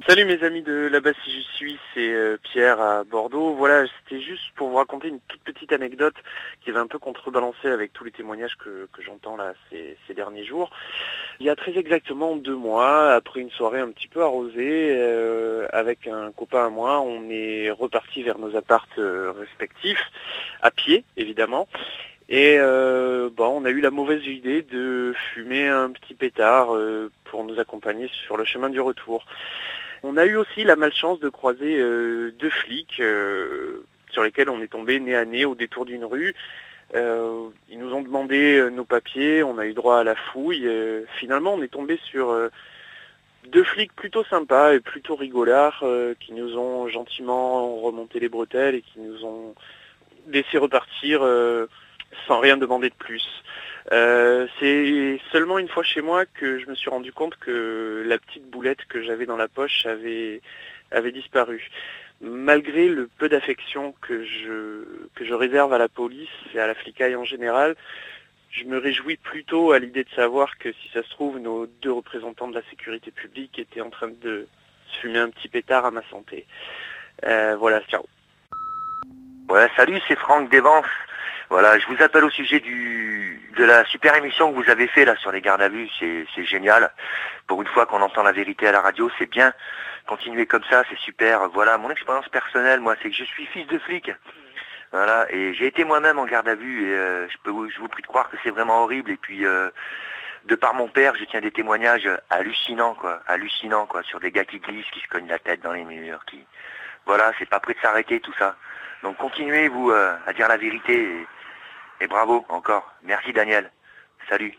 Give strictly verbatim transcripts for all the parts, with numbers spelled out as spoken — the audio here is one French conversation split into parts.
Salut mes amis de là-bas si je suis, c'est euh, Pierre à Bordeaux. Voilà, c'était juste pour vous raconter une toute petite anecdote qui va un peu contrebalancer avec tous les témoignages que, que j'entends là ces, ces derniers jours. Il y a très exactement deux mois, après une soirée un petit peu arrosée, euh, avec un copain à moi, on est reparti vers nos apparts euh, respectifs, à pied évidemment. Et euh, bon, on a eu la mauvaise idée de fumer un petit pétard euh, pour nous accompagner sur le chemin du retour. On a eu aussi la malchance de croiser euh, deux flics euh, sur lesquels on est tombé nez à nez au détour d'une rue. Euh, ils nous ont demandé euh, nos papiers, on a eu droit à la fouille. Euh, finalement, on est tombé sur euh, deux flics plutôt sympas et plutôt rigolards euh, qui nous ont gentiment remonté les bretelles et qui nous ont laissé repartir euh, sans rien demander de plus. Euh, c'est seulement une fois chez moi que je me suis rendu compte que la petite boulette que j'avais dans la poche avait, avait disparu. Malgré le peu d'affection que je, que je réserve à la police et à la flicaille en général, je me réjouis plutôt à l'idée de savoir que si ça se trouve, nos deux représentants de la sécurité publique étaient en train de se fumer un petit pétard à ma santé. Euh, voilà, ciao. Ouais, salut, c'est Franck Desvens. Voilà, je vous appelle au sujet du de la super émission que vous avez fait là sur les gardes à vue, c'est c'est génial. Pour une fois qu'on entend la vérité à la radio, c'est bien. Continuez comme ça, c'est super. Voilà, mon expérience personnelle, moi, c'est que je suis fils de flic. Voilà, et j'ai été moi-même en garde à vue et euh, je peux vous, je vous prie de croire que c'est vraiment horrible. Et puis, euh, de par mon père, je tiens des témoignages hallucinants, quoi, hallucinants, quoi, sur des gars qui glissent, qui se cognent la tête dans les murs, qui, voilà, c'est pas prêt de s'arrêter tout ça. Donc continuez vous euh, à dire la vérité et, et bravo encore. Merci Daniel. Salut.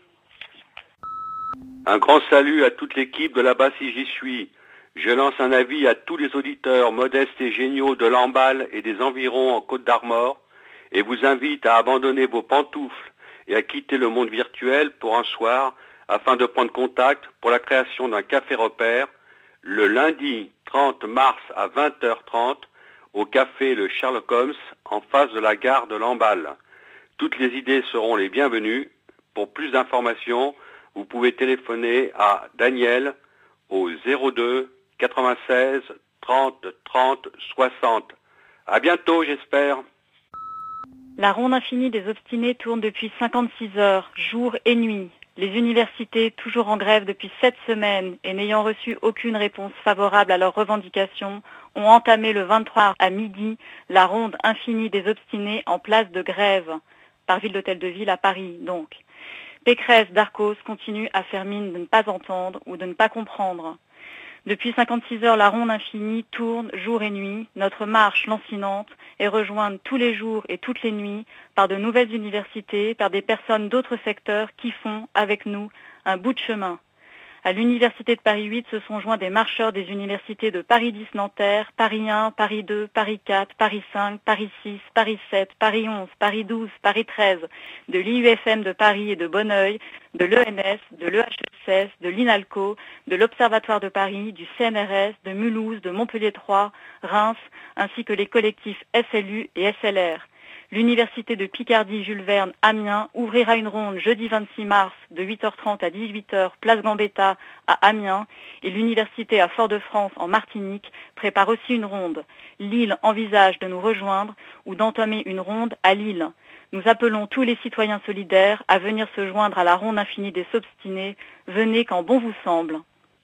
Un grand salut à toute l'équipe de là-bas si j'y suis. Je lance un avis à tous les auditeurs modestes et géniaux de Lamballe et des environs en Côte d'Armor et vous invite à abandonner vos pantoufles et à quitter le monde virtuel pour un soir afin de prendre contact pour la création d'un café repère le lundi trente mars à vingt heures trente au café le Sherlock Holmes en face de la gare de Lamballe. Toutes les idées seront les bienvenues. Pour plus d'informations, vous pouvez téléphoner à Daniel au zéro deux quatre-vingt-seize trente trente soixante. À bientôt, j'espère. La ronde infinie des obstinés tourne depuis cinquante-six heures, jour et nuit. Les universités, toujours en grève depuis sept semaines et n'ayant reçu aucune réponse favorable à leurs revendications, ont entamé le vingt-trois à midi la ronde infinie des obstinés en place de grève, par ville d'hôtel de ville à Paris donc. Pécresse d'Arcos continue à faire mine de ne pas entendre ou de ne pas comprendre. Depuis cinquante-six heures, la ronde infinie tourne jour et nuit. Notre marche lancinante est rejointe tous les jours et toutes les nuits par de nouvelles universités, par des personnes d'autres secteurs qui font, avec nous, un bout de chemin. À l'université de Paris huit se sont joints des marcheurs des universités de Paris dix Nanterre, Paris un, Paris deux, Paris quatre, Paris cinq, Paris six, Paris sept, Paris onze, Paris douze, Paris treize, de l'I U F M de Paris et de Bonneuil, de l'E N S, de l'E H E S S, de l'INALCO, de l'Observatoire de Paris, du C N R S, de Mulhouse, de Montpellier trois, Reims, ainsi que les collectifs S L U et S L R. L'université de Picardie Jules Verne Amiens ouvrira une ronde jeudi vingt-six mars de huit heures trente à dix-huit heures place Gambetta à Amiens et l'université à Fort-de-France en Martinique prépare aussi une ronde. Lille envisage de nous rejoindre ou d'entamer une ronde à Lille. Nous appelons tous les citoyens solidaires à venir se joindre à la ronde infinie des obstinés. Venez quand bon vous semble.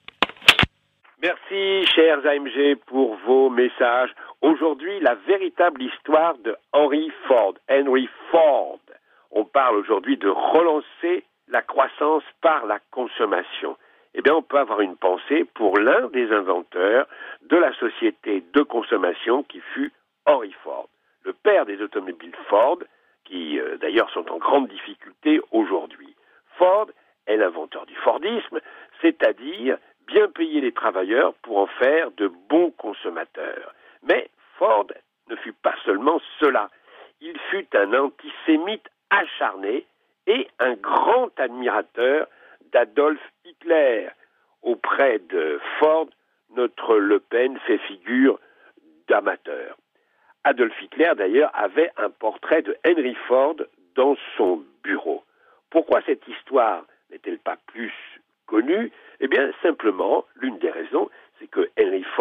Merci, chers A M G, pour vos messages. Aujourd'hui, la véritable histoire de Henry Ford. Henry Ford. On parle aujourd'hui de relancer la croissance par la consommation. Eh bien, on peut avoir une pensée pour l'un des inventeurs de la société de consommation qui fut Henry Ford. Le père des automobiles Ford, qui euh, d'ailleurs sont en grande difficulté aujourd'hui. Ford est l'inventeur du Fordisme, c'est-à-dire bien payer les travailleurs pour en faire de bons consommateurs. Mais Ford ne fut pas seulement cela. Il fut un antisémite acharné et un grand admirateur d'Adolf Hitler. Auprès de Ford, notre Le Pen fait figure d'amateur. Adolf Hitler, d'ailleurs, avait un portrait de Henry Ford dans son bureau. Pourquoi cette histoire n'est-elle pas plus connue ? Eh bien, simplement, l'une des raisons, c'est que Henry Ford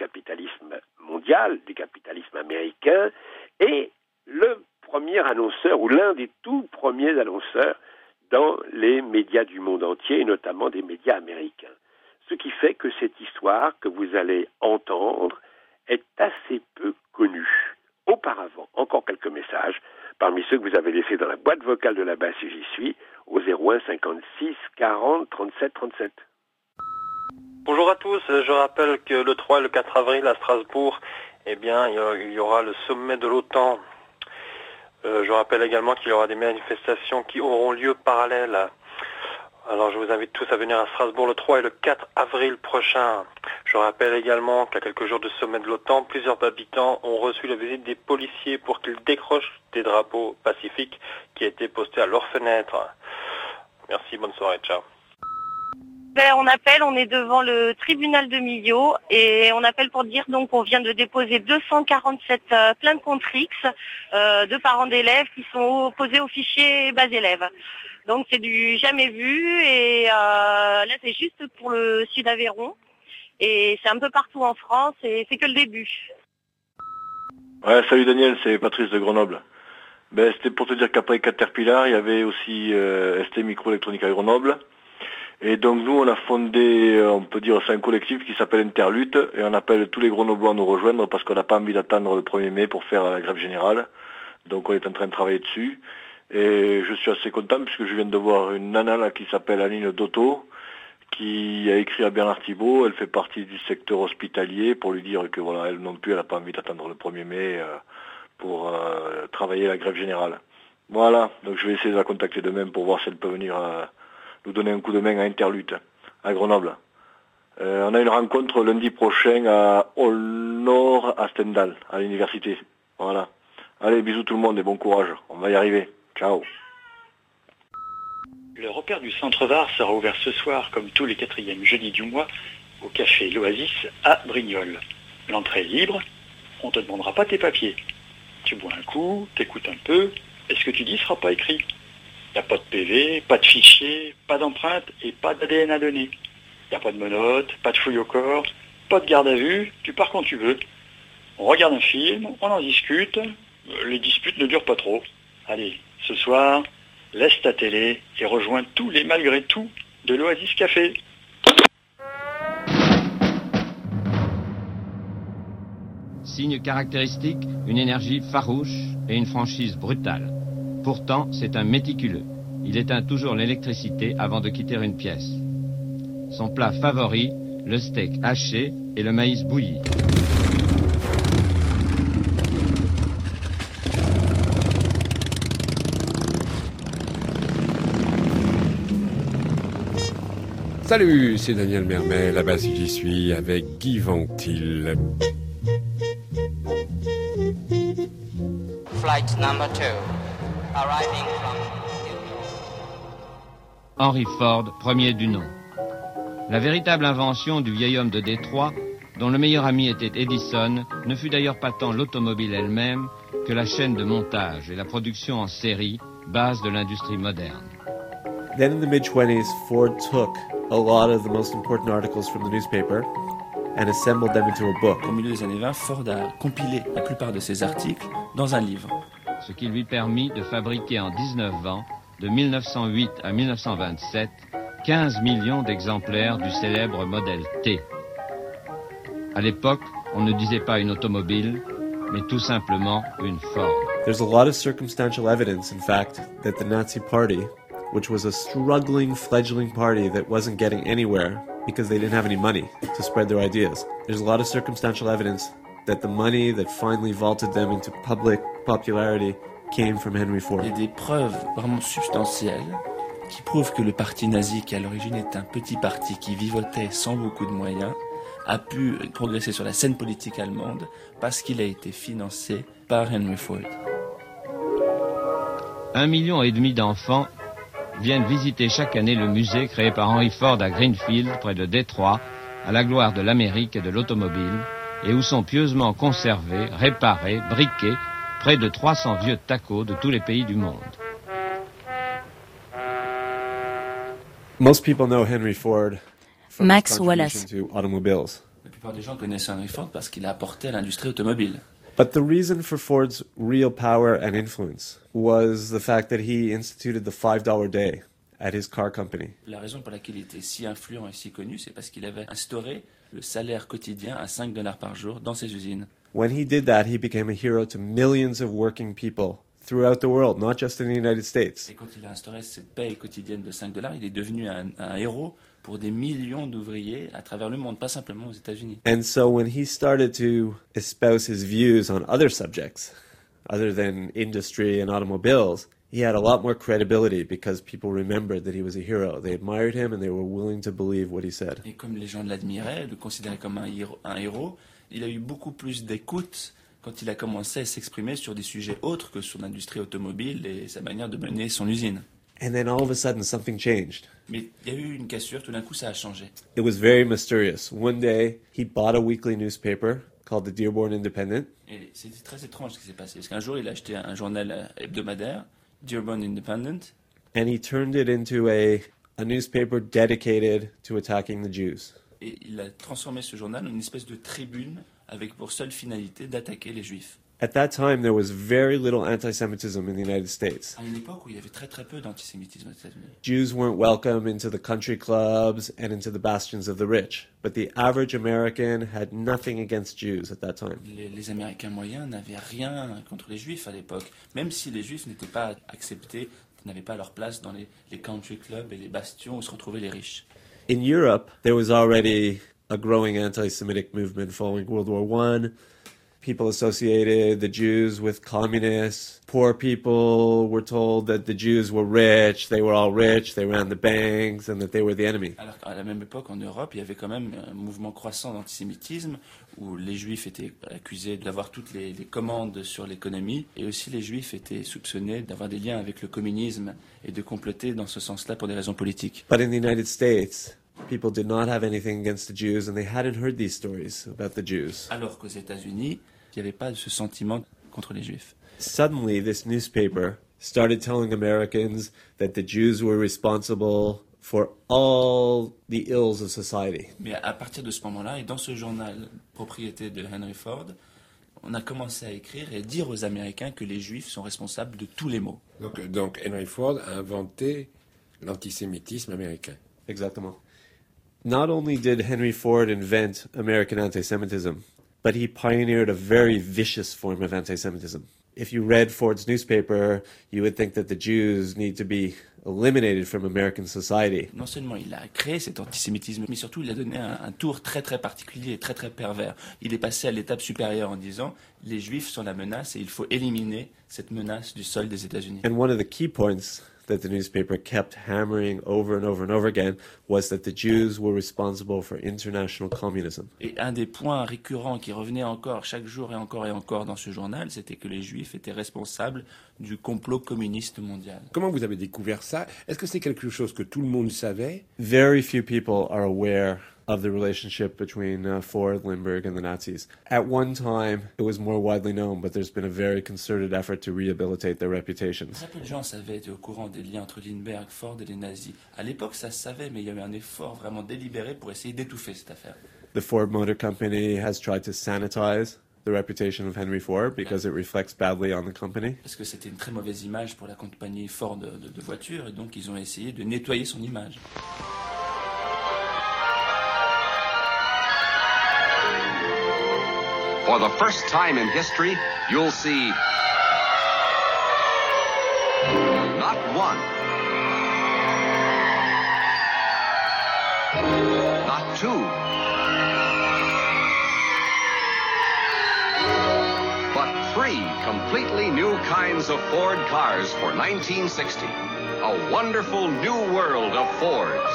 capitalisme mondial, du capitalisme américain, et le premier annonceur, ou l'un des tout premiers annonceurs dans les médias du monde entier, et notamment des médias américains. Ce qui fait que cette histoire que vous allez entendre est assez peu connue. Auparavant, encore quelques messages, parmi ceux que vous avez laissés dans la boîte vocale de la base si j'y suis, au zéro un cinquante-six quarante trente-sept trente-sept. Bonjour à tous, je rappelle que le trois et le quatre avril à Strasbourg, eh bien, il y aura le sommet de l'OTAN. Euh, je rappelle également qu'il y aura des manifestations qui auront lieu parallèles. Alors je vous invite tous à venir à Strasbourg le trois et le quatre avril prochain. Je rappelle également qu'à quelques jours du sommet de l'OTAN, plusieurs habitants ont reçu la visite des policiers pour qu'ils décrochent des drapeaux pacifiques qui étaient postés à leurs fenêtres. Merci, bonne soirée, ciao. Ben, on appelle, on est devant le tribunal de Millau et on appelle pour dire donc qu'on vient de déposer deux cent quarante-sept euh, plaintes contre X euh, de parents d'élèves qui sont opposés au fichier base élèves. Donc c'est du jamais vu et euh, là c'est juste pour le Sud Aveyron et c'est un peu partout en France et c'est que le début. Ouais, salut Daniel, c'est Patrice de Grenoble. Ben, c'était pour te dire qu'après Caterpillar, il y avait aussi euh, S T Microélectronique à Grenoble. Et donc nous, on a fondé, on peut dire, c'est un collectif qui s'appelle Interlutte, et on appelle tous les Grenoblois à nous rejoindre parce qu'on n'a pas envie d'attendre le premier mai pour faire la grève générale. Donc on est en train de travailler dessus. Et je suis assez content puisque je viens de voir une nana là qui s'appelle Aline Dotto, qui a écrit à Bernard Thibault. Elle fait partie du secteur hospitalier pour lui dire que voilà, elle non plus, elle n'a pas envie d'attendre le premier mai euh, pour euh, travailler la grève générale. Voilà, donc je vais essayer de la contacter demain pour voir si elle peut venir euh, nous donner un coup de main à Interlutte, à Grenoble. Euh, on a une rencontre lundi prochain à Aulnord, à Stendhal, à l'université. Voilà. Allez, bisous tout le monde et bon courage. On va y arriver. Ciao. Le repère du Centre Var sera ouvert ce soir, comme tous les quatrièmes jeudis du mois, au café L'Oasis à Brignoles. L'entrée est libre, on te demandera pas tes papiers. Tu bois un coup, t'écoutes un peu, et ce que tu dis sera pas écrit. Il n'y a pas de P V, pas de fichier, pas d'empreinte et pas d'A D N à donner. Il n'y a pas de menottes, pas de fouille au corps, pas de garde à vue, tu pars quand tu veux. On regarde un film, on en discute, les disputes ne durent pas trop. Allez, ce soir, laisse ta télé et rejoins tous les malgré tout de l'Oasis Café. Signe caractéristique, une énergie farouche et une franchise brutale. Pourtant, c'est un méticuleux. Il éteint toujours l'électricité avant de quitter une pièce. Son plat favori, le steak haché et le maïs bouilli. Salut, c'est Daniel Mermet, là-bas si j'y suis, avec Guy Ventil. Flight number two. Arriving from... Henry Ford, premier du nom. La véritable invention du vieil homme de Détroit, dont le meilleur ami était Edison, ne fut d'ailleurs pas tant l'automobile elle-même que la chaîne de montage et la production en série, base de l'industrie moderne. Then in the mid-twenties, Ford took a lot of the most important articles from the newspaper and assembled them into a book. Au milieu des années vingt, Ford a compilé la plupart de ses articles dans un livre. Ce qui lui permit de fabriquer en dix-neuf ans, de mille neuf cent huit à mille neuf cent vingt-sept, quinze millions d'exemplaires du célèbre modèle T. À l'époque, on ne disait pas une automobile, mais tout simplement une Ford. There's a lot of circumstantial evidence, in fact, that the Nazi Party, which was a struggling, fledgling party that wasn't getting anywhere because they didn't have any money to spread their ideas. There's a lot of circumstantial evidence that the money that finally vaulted them into public popularity came from Henry Ford. Il y a des preuves vraiment substantielles qui prouvent que le parti nazi, qui à l'origine est un petit parti qui vivotait sans beaucoup de moyens, a pu progresser sur la scène politique allemande parce qu'il a été financé par Henry Ford. Un million et demi d'enfants viennent visiter chaque année le musée créé par Henry Ford à Greenfield, près de Détroit, à la gloire de l'Amérique et de l'automobile, et où sont pieusement conservés, réparés, briqués, près de trois cents vieux tacos de tous les pays du monde. Most people know Henry Ford from Max his contribution Wallace. to automobiles. La plupart des gens connaissent Henry Ford parce qu'il a apporté à l'industrie automobile. But the reason for Ford's real power and influence was the fact that he instituted the five dollar day at his car company. La raison pour laquelle il était si influent et si connu, c'est parce qu'il avait instauré le salaire quotidien à cinq dollars par jour dans ses usines. When he did that, he became a hero to millions of working people throughout the world, not just in the United States. Et quand il a instauré cette paye quotidienne de cinq dollars, il est devenu un, un héros pour des millions d'ouvriers à travers le monde, pas simplement aux États-Unis. And so when he started to espouse his views on other subjects, other than industry and automobiles, he had a lot more credibility because people remembered that he was a hero. They admired him and they were willing to believe what he said. Et comme les gens l'admiraient, le considéraient comme un héros, un héros, il a eu beaucoup plus d'écoute quand il a commencé à s'exprimer sur des sujets autres que sur l'industrie automobile et sa manière de mener son usine. And then all of a sudden something changed. Mais il y a eu une cassure, tout d'un coup ça a changé. It was very mysterious. One day, he bought a weekly newspaper called the Dearborn Independent. Et c'était très étrange ce qui s'est passé, parce qu'un jour il a acheté un journal hebdomadaire, Dearborn Independent. And he turned it into a, a newspaper dedicated to attacking the Jews. Et il a transformé ce journal en une espèce de tribune avec pour seule finalité d'attaquer les Juifs. At that time, there was very little anti-Semitism in the United States. À une époque où il y avait très très peu d'antisémitisme aux États-Unis. Jews weren't welcome into the country clubs and into the bastions of the rich. But the average American had nothing against Jews at that time. Les, les Américains moyens n'avaient rien contre les Juifs à l'époque, même si les Juifs n'étaient pas acceptés, n'avaient pas leur place dans les, les country clubs et les bastions où se retrouvaient les riches. In Europe, there was already a growing anti-Semitic movement following World War One. People associated the Jews with communists. Poor people were told that the Jews were rich, they were all rich, they ran the banks, and that they were the enemy. Alors qu'à la même époque, en Europe, il y avait quand même un mouvement croissant d'antisémitisme où les Juifs étaient accusés d'avoir toutes les, les commandes sur l'économie, et aussi les Juifs étaient soupçonnés d'avoir des liens avec le communisme et de comploter dans ce sens-là pour des raisons politiques. But in the United States, people did not have anything against the Jews, and they hadn't heard these stories about the Jews. Alors qu'aux États-Unis, il n'y avait pas de ce sentiment contre les Juifs. Suddenly, this newspaper started telling Americans that the Jews were responsible for all the ills of society. Mais à partir de ce moment-là, et dans ce journal propriété de Henry Ford, on a commencé à écrire et dire aux Américains que les Juifs sont responsables de tous les maux. Donc, donc Henry Ford a inventé l'antisémitisme américain. Exactement. Not only did Henry Ford invent American anti-Semitism, but he pioneered a very vicious form of anti-Semitism. If you read Ford's newspaper, you would think that the Jews need to be eliminated from American society. Non seulement il a créé cet antisémitisme, mais surtout il a donné un, un tour très très particulier et très très pervers. Il est passé à l'étape supérieure en disant les Juifs sont la menace et il faut éliminer cette menace du sol des États-Unis. And one of the key points that the newspaper kept hammering over and over and over again was that the Jews were responsible for international communism. Et un des points récurrents qui revenait encore chaque jour et encore et encore dans ce journal, c'était que les Juifs étaient responsables du complot communiste mondial. Comment vous avez découvert ça? Est-ce que c'est quelque chose que tout le monde savait? Very few people are aware of the relationship between uh, Ford, Lindbergh, and the Nazis. At one time, it was more widely known, but there's been a very concerted effort to rehabilitate their reputations. Très peu de gens savaient, étaient au courant des liens entre Lindbergh, Ford et les nazis. À l'époque, ça se savait, mais il y avait un effort vraiment délibéré pour essayer d'étouffer cette affaire. The Ford Motor Company has tried to sanitize the reputation of Henry Ford because it reflects badly on the company. Parce que c'était une très mauvaise image pour la compagnie Ford de, de, de voitures, et donc ils ont essayé de nettoyer son image. For the first time in history, you'll see not one, not two, but three completely new kinds of Ford cars for nineteen sixty. A wonderful new world of Fords.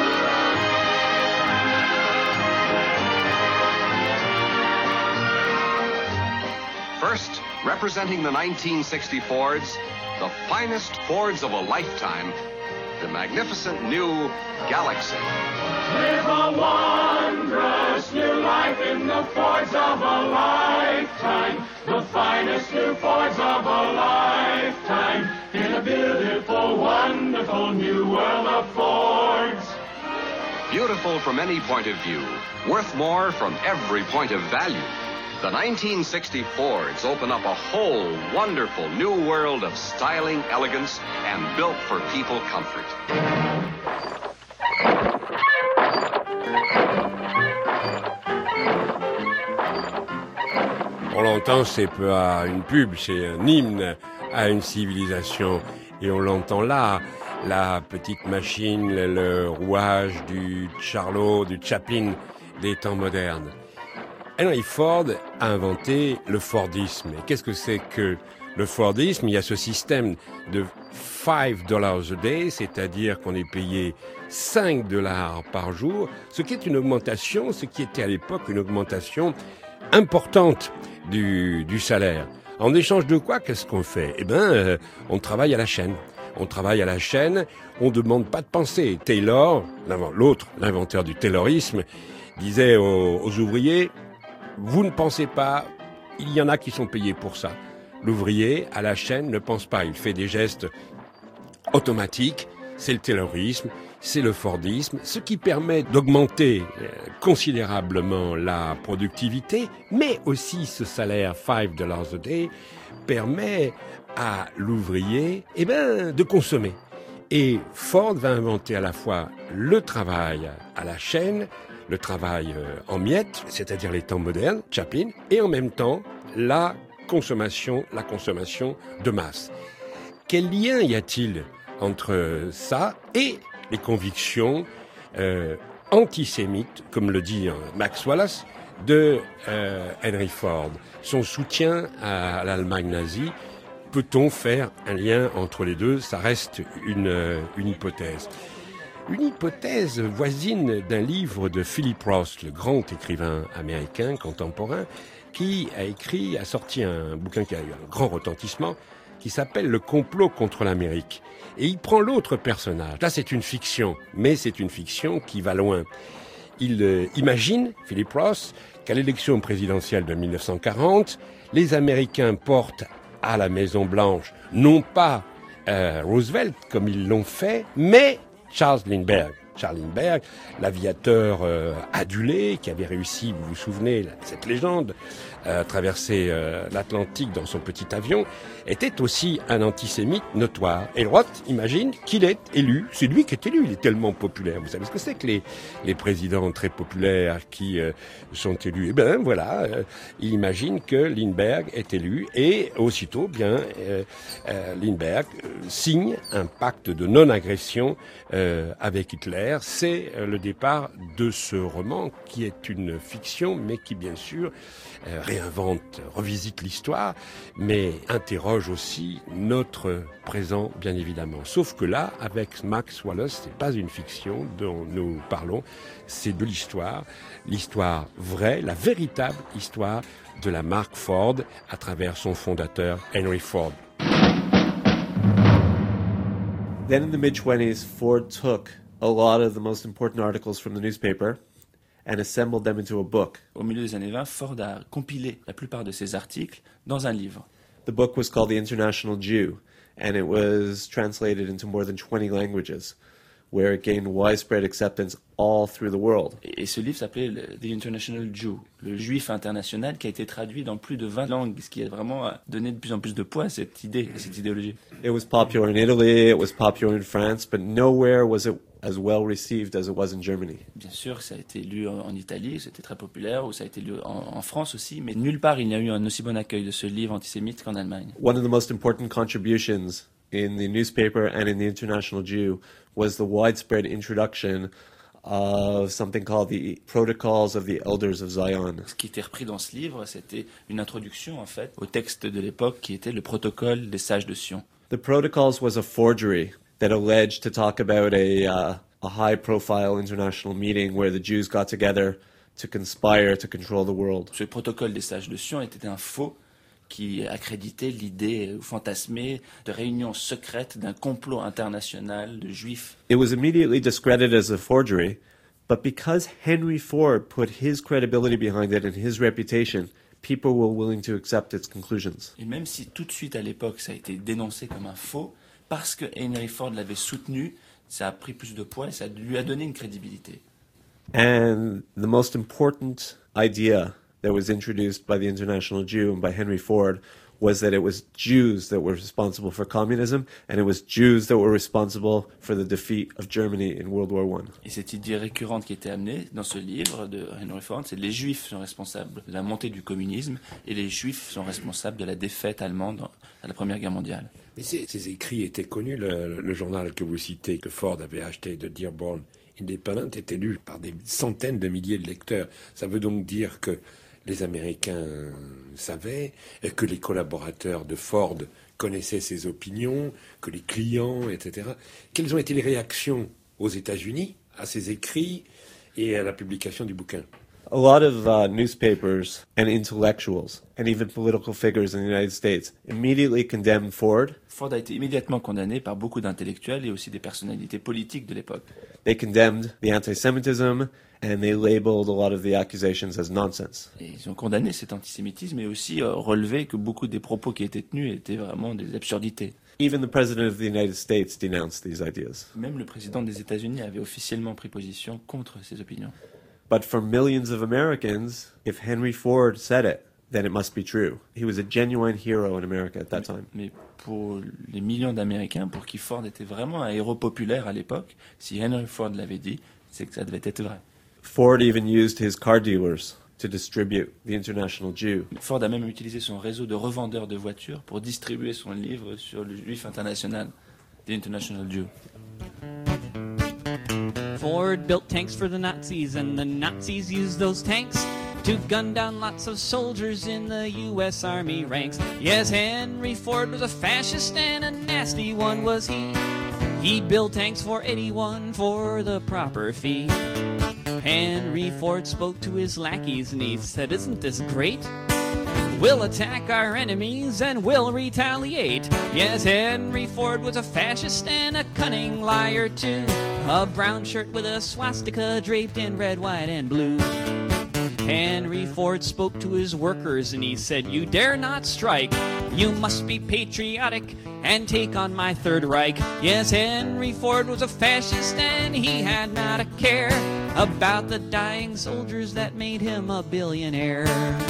First, representing the nineteen sixty Fords, the finest Fords of a lifetime, the magnificent new Galaxy. Live a wondrous new life in the Fords of a lifetime, the finest new Fords of a lifetime, in a beautiful, wonderful new world of Fords. beautiful from any point of view, worth more from every point of value. The nineteen sixty Fords open up a whole wonderful new world of styling, elegance, and built for people comfort. On l'entend, c'est pas une pub, c'est un hymne à une civilisation. Et on l'entend là, la petite machine, le rouage du Charlot, du Chaplin des temps modernes. Henry Ford a inventé le Fordisme. Et qu'est-ce que c'est que le Fordisme? Il y a ce système de five dollars a day, c'est-à-dire qu'on est payé cinq dollars par jour, ce qui est une augmentation, ce qui était à l'époque une augmentation importante du, du salaire. En échange de quoi, qu'est-ce qu'on fait? Eh ben, euh, on travaille à la chaîne. On travaille à la chaîne, on ne demande pas de penser. Taylor, l'autre, l'inventeur du taylorisme, disait aux, aux ouvriers, vous ne pensez pas, il y en a qui sont payés pour ça. L'ouvrier, à la chaîne, ne pense pas. Il fait des gestes automatiques. C'est le taylorisme, c'est le Fordisme, ce qui permet d'augmenter considérablement la productivité, mais aussi ce salaire five dollars a day permet à l'ouvrier eh ben, de consommer. Et Ford va inventer à la fois le travail à la chaîne, le travail en miettes, c'est-à-dire les temps modernes, Chaplin, et en même temps la consommation, la consommation de masse. Quel lien y a-t-il entre ça et les convictions euh, antisémites, comme le dit Max Wallace, de euh, Henry Ford, son soutien à l'Allemagne nazie? Peut-on faire un lien entre les deux? Ça reste une, une hypothèse. Une hypothèse voisine d'un livre de Philip Roth, le grand écrivain américain contemporain, qui a écrit, a sorti un bouquin qui a eu un grand retentissement, qui s'appelle Le complot contre l'Amérique. Et il prend l'autre personnage. Là, c'est une fiction, mais c'est une fiction qui va loin. Il euh, imagine, Philip Roth, qu'à l'élection présidentielle de mille neuf cent quarante, les Américains portent à la Maison-Blanche, non pas euh, Roosevelt, comme ils l'ont fait, mais Charles Lindbergh. Charles Lindbergh, l'aviateur euh, adulé, qui avait réussi, vous vous souvenez, cette légende, à traverser euh, l'Atlantique dans son petit avion, était aussi un antisémite notoire. Et Roth imagine qu'il est élu, c'est lui qui est élu, il est tellement populaire. Vous savez ce que c'est que les, les présidents très populaires qui euh, sont élus? Eh bien voilà, euh, il imagine que Lindbergh est élu et aussitôt, bien, euh, euh, Lindbergh euh, signe un pacte de non-agression euh, avec Hitler. C'est euh, le départ de ce roman qui est une fiction, mais qui bien sûr euh, réinvente, revisite l'histoire, mais interroge aussi notre présent, bien évidemment. Sauf que là, avec Max Wallace, c'est pas une fiction dont nous parlons, c'est de l'histoire, l'histoire vraie, la véritable histoire de la marque Ford à travers son fondateur Henry Ford. Then in the mid-twenties, Ford took a lot of the most important articles from the newspaper and assembled them into a book. Au milieu des années vingt, Ford a compilé la plupart de ses articles dans un livre. The book was called The International Jew, and it was translated into more than twenty languages, where it gained widespread acceptance all through the world. Et ce livre s'appelait The International Jew, le juif international, qui a été traduit dans plus de vingt langues, ce qui a vraiment donné de plus en plus de poids à cette idée, à cette idéologie. It was popular in Italy, it was popular in France, but nowhere was it as well received as it was in Germany. Bien sûr, ça a été lu en, en Italie, c'était très populaire, ou ça a été lu en, en France aussi, mais nulle part il n'y a eu un aussi bon accueil de ce livre antisémite qu'en Allemagne. One of the most important contributions in the newspaper and in the International Jew was the widespread introduction of something called the Protocols of the Elders of Zion. Ce qui était repris dans ce livre, c'était une introduction en fait au texte de l'époque qui était le protocole des sages de Sion. The Protocols was a forgery that alleged to talk about a uh, a high-profile international meeting where the Jews got together to conspire to control the world. Ce protocole des sages de Sion était un faux qui accréditait l'idée fantasmée de réunion secrète d'un complot international de juifs. It was immediately discredited as a forgery, but because Henry Ford put his credibility behind it and his reputation, people were willing to accept its conclusions. Et même si tout de suite à l'époque ça a été dénoncé comme un faux, parce que Henry Ford l'avait soutenu, ça a pris plus de poids et ça lui a donné une crédibilité. And the most important idea that was introduced by the International Jew and by Henry Ford was that it was Jews that were responsible for communism, and it was Jews that were responsible for the defeat of Germany in World War One. Et cette idée récurrente qui était amenée dans ce livre de Henry Ford, c'est que les Juifs sont responsables de la montée du communisme et les Juifs sont responsables de la défaite allemande à la Première Guerre mondiale. Mais ces, ces écrits étaient connus. Le, le journal que vous citez, que Ford avait acheté de Dearborn Independent, était lu par des centaines de milliers de lecteurs. Ça veut donc dire que les Américains savaient, que les collaborateurs de Ford connaissaient ses opinions, que les clients, et cetera. Quelles ont été les réactions aux États-Unis à ces écrits et à la publication du bouquin? A lot of uh, newspapers and intellectuals and even political figures in the United States immediately condemned Ford. Ford a été immédiatement condamné par beaucoup d'intellectuels et aussi des personnalités politiques de l'époque. They condemned the anti-Semitism and they labeled a lot of the accusations as nonsense. Et ils ont condamné cet antisémitisme et aussi euh, relevé que beaucoup des propos qui étaient tenus étaient vraiment des absurdités. Even the President of the United States denounced these ideas. Même le président des États-Unis avait officiellement pris position contre ces opinions. But for millions of Americans, if Henry Ford said it, then it must be true. He was a genuine hero in America at that time. Mais pour les millions d'Américains, pour qui Ford était vraiment un héros populaire à l'époque, si Henry Ford l'avait dit, c'est que ça devait être vrai. Ford even used his car dealers to distribute The International Jew. Ford a même utilisé son réseau de revendeurs de voitures pour distribuer son livre sur le Juif international, The International Jew. Ford built tanks for the Nazis, and the Nazis used those tanks to gun down lots of soldiers in the U S Army ranks. Yes, Henry Ford was a fascist, and a nasty one was he. He built tanks for anyone for the proper fee. Henry Ford spoke to his lackeys and he said, "Isn't this great? We'll attack our enemies and we'll retaliate." Yes, Henry Ford was a fascist and a cunning liar too. A brown shirt with a swastika draped in red, white, and blue. Henry Ford spoke to his workers and he said, "You dare not strike. You must be patriotic and take on my Third Reich." Yes, Henry Ford was a fascist and he had not a care about the dying soldiers that made him a billionaire.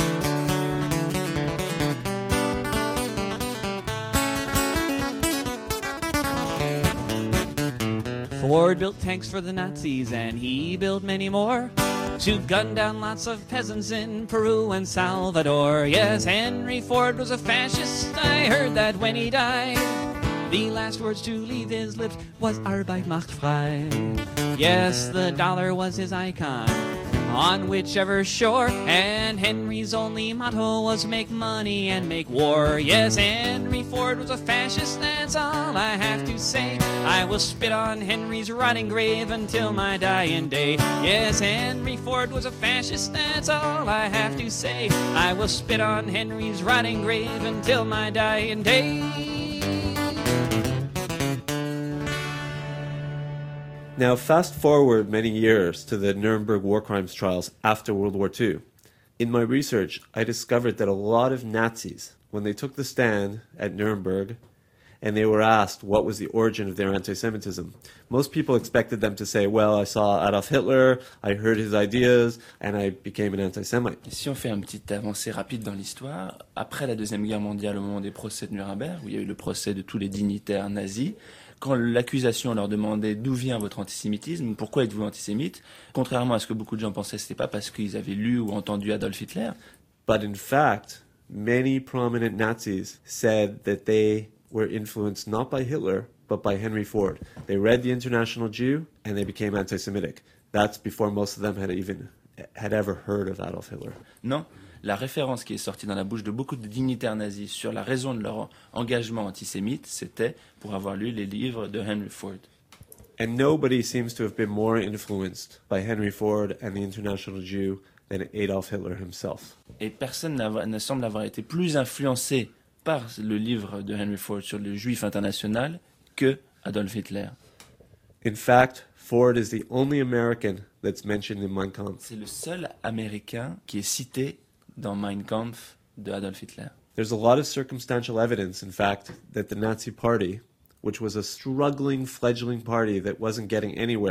Ford built tanks for the Nazis and he built many more to gun down lots of peasants in Peru and Salvador. Yes, Henry Ford was a fascist, I heard that when he died. The last words to leave his lips was Arbeit macht frei. Yes, the dollar was his icon on whichever shore, and Henry's only motto was make money and make war. Yes, Henry Ford was a fascist, that's all I have to say. I will spit on Henry's rotting grave until my dying day. Yes, Henry Ford was a fascist, that's all I have to say. I will spit on Henry's rotting grave until my dying day. Now, fast forward many years to the Nuremberg war crimes trials after World War Two. In my research, I discovered that a lot of Nazis, when they took the stand at Nuremberg and they were asked what was the origin of their anti-Semitism, most people expected them to say, well, I saw Adolf Hitler, I heard his ideas, and I became an anti-Semite. Si on fait une petite avancée rapide dans l'histoire, après la Deuxième Guerre mondiale, au moment des procès de Nuremberg, où il y a eu le procès de tous les dignitaires nazis, quand l'accusation leur demandait d'où vient votre antisémitisme, pourquoi êtes-vous antisémite, contrairement à ce que beaucoup de gens pensaient, c'était pas parce qu'ils avaient lu ou entendu Adolf Hitler. But in fact, many prominent Nazis said that they were influenced not by Hitler, but by Henry Ford. They read The International Jew and they became anti-Semitic. That's before most of them had even had ever heard of Adolf Hitler. Non. La référence qui est sortie dans la bouche de beaucoup de dignitaires nazis sur la raison de leur engagement antisémite, c'était pour avoir lu les livres de Henry Ford. And nobody seems to have been more influenced by Henry Ford and the International Jew than Adolf Hitler himself. Et personne ne semble avoir été plus influencé par le livre de Henry Ford sur le Juif international que Adolf Hitler. In fact, Ford is the only American that's mentioned in Mein Kampf. C'est le seul Américain qui est cité dans Mein Kampf de Adolf Hitler. There's a lot of circumstantial evidence, in fact, that the Nazi Party, which was a struggling, fledgling party that wasn't getting anywhere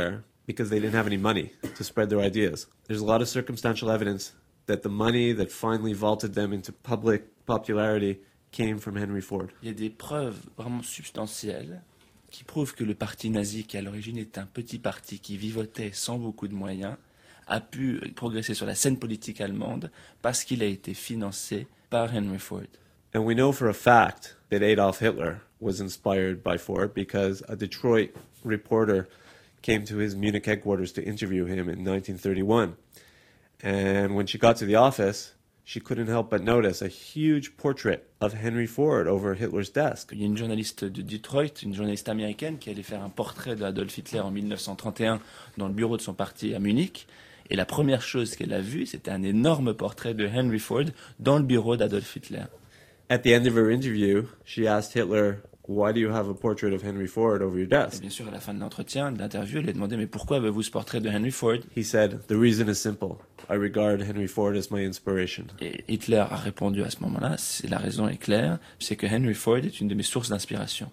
because they didn't have any money to spread their ideas. There's a lot of circumstantial evidence that the money that finally vaulted them into public popularity came from Henry Ford. Il y a des preuves vraiment substantielles qui prouvent que le parti nazi, qui à l'origine est un petit parti qui vivotait sans beaucoup de moyens, a pu progresser sur la scène politique allemande parce qu'il a été financé par Henry Ford. And we know for a fact that Adolf Hitler was inspired by Ford because a Detroit reporter came to his Munich headquarters to interview him in nineteen thirty-one. And when she got to the office, she couldn't help but notice a huge portrait of Henry Ford over Hitler's desk. Il y a une journaliste de Detroit, une journaliste américaine, qui allait faire un portrait d'Adolf Hitler en mille neuf cent trente et un dans le bureau de son parti à Munich. Et la première chose qu'elle a vue, c'était un énorme portrait de Henry Ford dans le bureau d'Adolf Hitler. At the end of her interview, she asked Hitler, "Why do you have a portrait of Henry Ford over your desk?" Et bien sûr, à la fin de l'entretien, de l'interview, elle lui a demandé, mais pourquoi avez-vous ce portrait de Henry Ford? He said, "The reason is simple. I regard Henry Ford as my inspiration." Et Hitler a répondu à ce moment-là, c'est la raison est claire, c'est que Henry Ford est une de mes sources d'inspiration.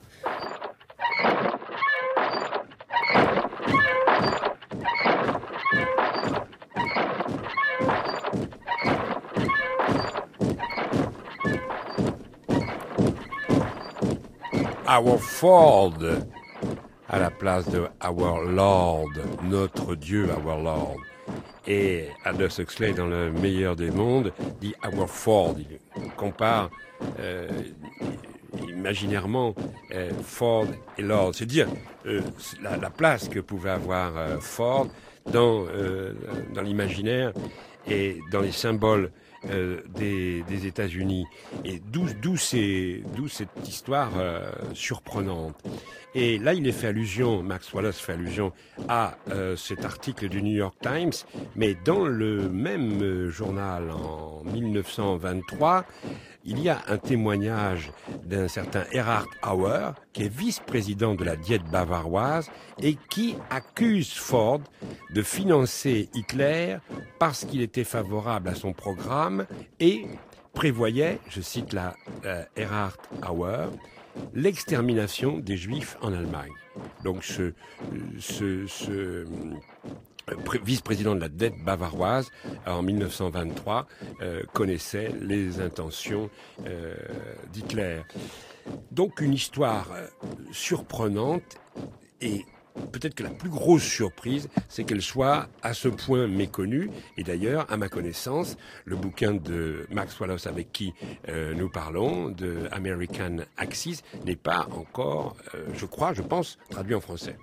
Our Ford, à la place de Our Lord, notre Dieu, Our Lord. Et Aldous Huxley, dans Le meilleur des mondes, dit Our Ford. Il compare euh, imaginairement euh, Ford et Lord. C'est dire euh, la, la place que pouvait avoir euh, Ford dans, euh, dans l'imaginaire et dans les symboles Euh, des, des États-Unis. Et d'où, d'où, c'est, d'où cette histoire euh, surprenante. Et là, il est fait allusion, Max Wallace fait allusion à euh, cet article du New York Times, mais dans le même euh, journal en mille neuf cent vingt-trois, il y a un témoignage d'un certain Erhard Auer, qui est vice-président de la Diète bavaroise et qui accuse Ford de financer Hitler parce qu'il était favorable à son programme et prévoyait, je cite la euh, Erhard Auer, l'extermination des Juifs en Allemagne. Donc ce, ce, ce vice-président de la dette bavaroise en mille neuf cent vingt-trois euh, connaissait les intentions euh, d'Hitler. Donc une histoire euh, surprenante et peut-être que la plus grosse surprise, c'est qu'elle soit à ce point méconnue. Et d'ailleurs, à ma connaissance, le bouquin de Max Wallace avec qui euh, nous parlons, de American Axis, n'est pas encore, euh, je crois, je pense, traduit en français.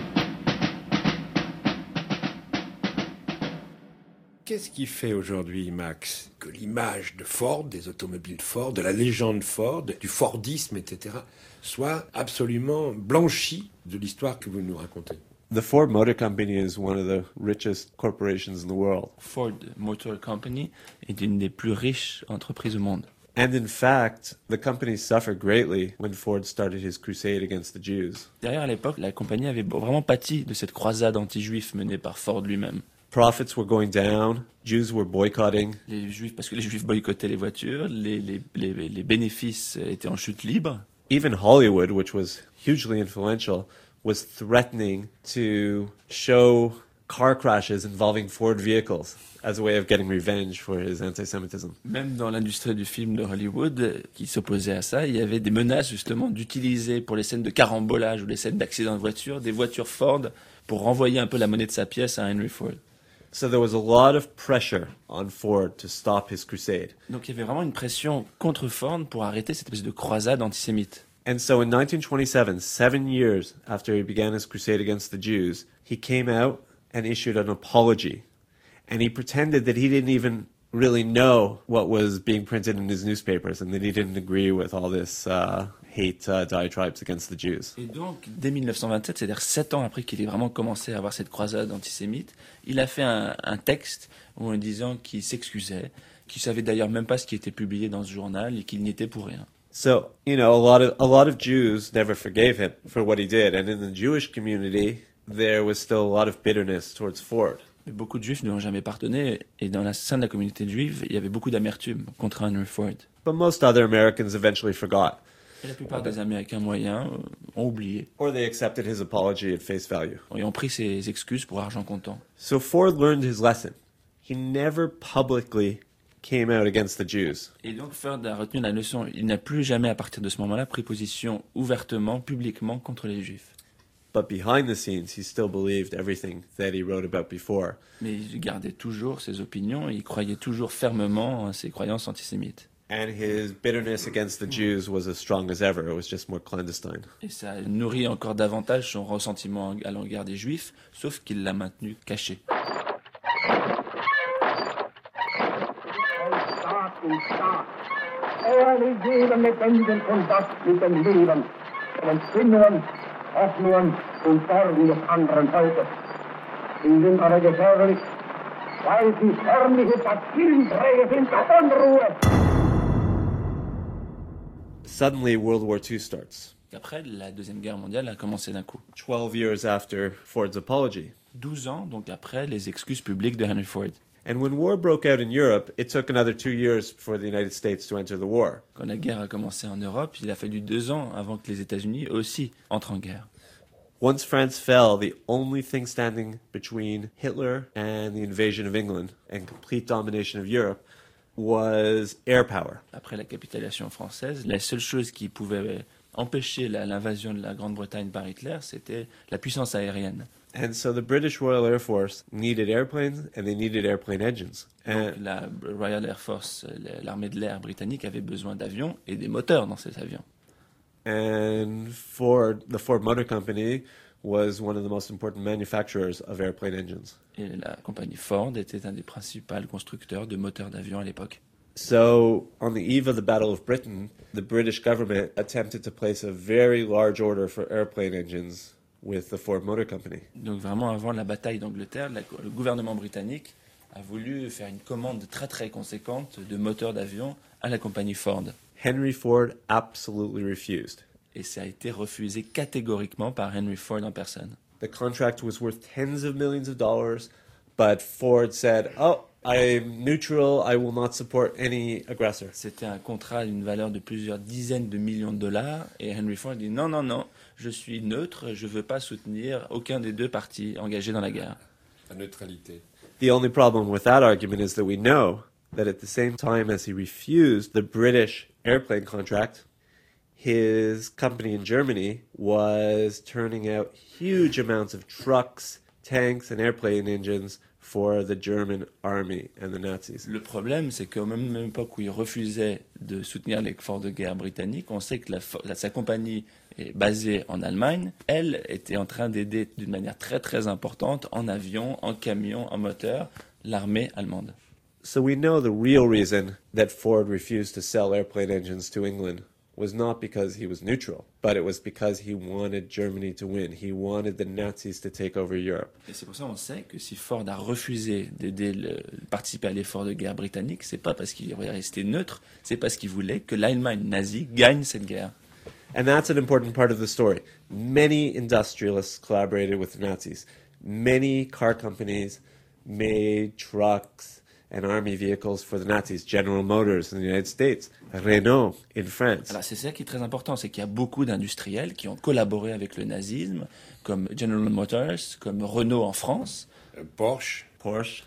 Qu'est-ce qui fait aujourd'hui, Max, que l'image de Ford, des automobiles Ford, de la légende Ford, du Fordisme, et cetera, soit absolument blanchie de l'histoire que vous nous racontez? The Ford Motor Company is one of the richest corporations in the world. Ford Motor Company est une des plus riches entreprises au monde. And in fact, the company suffered greatly when Ford started his crusade against the Jews. D'ailleurs, à l'époque, la compagnie avait vraiment pâti de cette croisade anti-juif menée par Ford lui-même. Profits were going down, Jews were boycotting. Les juifs, parce que les juifs boycottaient les voitures, les, les, les, les bénéfices étaient en chute libre. Even Hollywood, which was hugely influential, was threatening to show car crashes involving Ford vehicles as a way of getting revenge for his anti-Semitism. Même dans l'industrie du film de Hollywood, qui s'opposait à ça, il y avait des menaces justement d'utiliser pour les scènes de carambolage ou les scènes d'accidents de voiture des voitures Ford pour renvoyer un peu la monnaie de sa pièce à Henry Ford. So there was a lot of pressure on Ford to stop his crusade. Donc il y avait vraiment une pression contre Ford pour arrêter cette espèce de croisade antisémite. And so in nineteen twenty-seven, seven years after he began his crusade against the Jews, he came out and issued an apology. And he pretended that he didn't even really know what was being printed in his newspapers and that he didn't agree with all this uh, hate uh, diatribes against the Jews. Et donc, dès mille neuf cent vingt-sept, c'est-à-dire sept ans après qu'il ait vraiment commencé à avoir cette croisade antisémite, il a fait un, un texte en disant qu'il s'excusait, qu'il savait d'ailleurs même pas ce qui était publié dans ce journal et qu'il n'y était pour rien. So, you know, a lot of a lot of Jews never forgave him for what he did, and in the Jewish community, there was still a lot of bitterness towards Ford. Mais beaucoup de Juifs ne l'ont jamais pardonné, et dans la sein de la communauté juive, il y avait beaucoup d'amertume contre Henry Ford. But most other Americans eventually forgot. Et la plupart des Américains moyens euh, ont oublié. Or they accepted his apology at face value. Ils ont pris ses excuses pour argent comptant. So Ford learned his lesson. He never publicly came out against the Jews. Et donc Ford a retenu la leçon. Il n'a plus jamais, à partir de ce moment-là, pris position ouvertement, publiquement contre les Juifs. But behind the scenes, he still believed everything that he wrote about before. Mais il gardait toujours ses opinions et il croyait toujours fermement à ses croyances antisémites. And his bitterness against the Jews was as strong as ever. It was just more clandestine. Et ça nourrit encore davantage son ressentiment à l'égard des Juifs, sauf qu'il l'a maintenu caché. und Sorgen des anderen Volkes. Sie sind aber gefährlich, weil sie förmliche Bazillenträger sind der Unruhe. Suddenly, World War Two starts. Après, la Deuxième Guerre mondiale a commencé d'un coup. Twelve years after Ford's apology. Douze ans, donc après les excuses publiques de Henry Ford. And when war broke out in Europe, it took another two years for the United States to enter the war. Quand la guerre a commencé en Europe, il a fallu deux ans avant que les États-Unis aussi entrent en guerre. Once France fell, the only thing standing between Hitler and the invasion of England and complete domination of Europe was air power. Après la capitulation française, la seule chose qui pouvait empêcher la, l'invasion de la Grande-Bretagne par Hitler, c'était la puissance aérienne. And so the British Royal Air Force needed airplanes and they needed airplane engines. Donc la Royal Air Force, l'armée de l'air britannique, avait besoin d'avions et des moteurs dans ces avions. And Ford, the Ford Motor Company, was one of the most important manufacturers of airplane engines. Et la compagnie Ford était un des principaux constructeurs de moteurs d'avions à l'époque. So, on the eve of the Battle of Britain, the British government attempted to place a very large order for airplane engines with the Ford Motor Company. Donc vraiment avant la bataille d'Angleterre, la, le gouvernement britannique a voulu faire une commande très très conséquente de moteurs d'avion à la compagnie Ford. Henry Ford absolutely refused. Et ça a été refusé catégoriquement par Henry Ford en personne. The contract was worth tens of millions of dollars, but Ford said, "Oh, I'm neutral, I will not support any aggressor." C'était un contrat d'une valeur de plusieurs dizaines de millions de dollars et Henry Ford dit non, non, non, je suis neutre, je ne veux pas soutenir aucun des deux partis engagés dans la guerre. La neutralité. The only problem with that argument is that we know that at the same time as he refused the British airplane contract, his company in Germany was turning out huge amounts of trucks, tanks and airplane engines for the German army and the Nazis. Le problème, c'est qu'au même époque où il refusait de soutenir l'effort de guerre britannique, on sait que la, la, sa compagnie est basée en Allemagne. Elle était en train d'aider d'une manière très très importante en avion, en camion, en moteur, l'armée allemande. So we know the real reason that Ford refused to sell airplane engines to England was not because he was neutral, but it was because he wanted Germany to win. He wanted the Nazis to take over Europe. Et c'est pour ça qu'on sait que si Ford a refusé d'aider le, participer à l'effort de guerre britannique, c'est pas parce qu'il est resté neutre, c'est parce qu'il voulait que l'Allemagne nazie gagne cette guerre. And that's an important part of the story. Many industrialists collaborated with the Nazis. Many car companies made trucks and army vehicles for the Nazis. General Motors in the United States, Renault in France. Alors c'est ça qui est très important, c'est qu'il y a beaucoup d'industriels qui ont collaboré avec le nazisme, comme General Motors, comme Renault en France, Porsche. Porsche.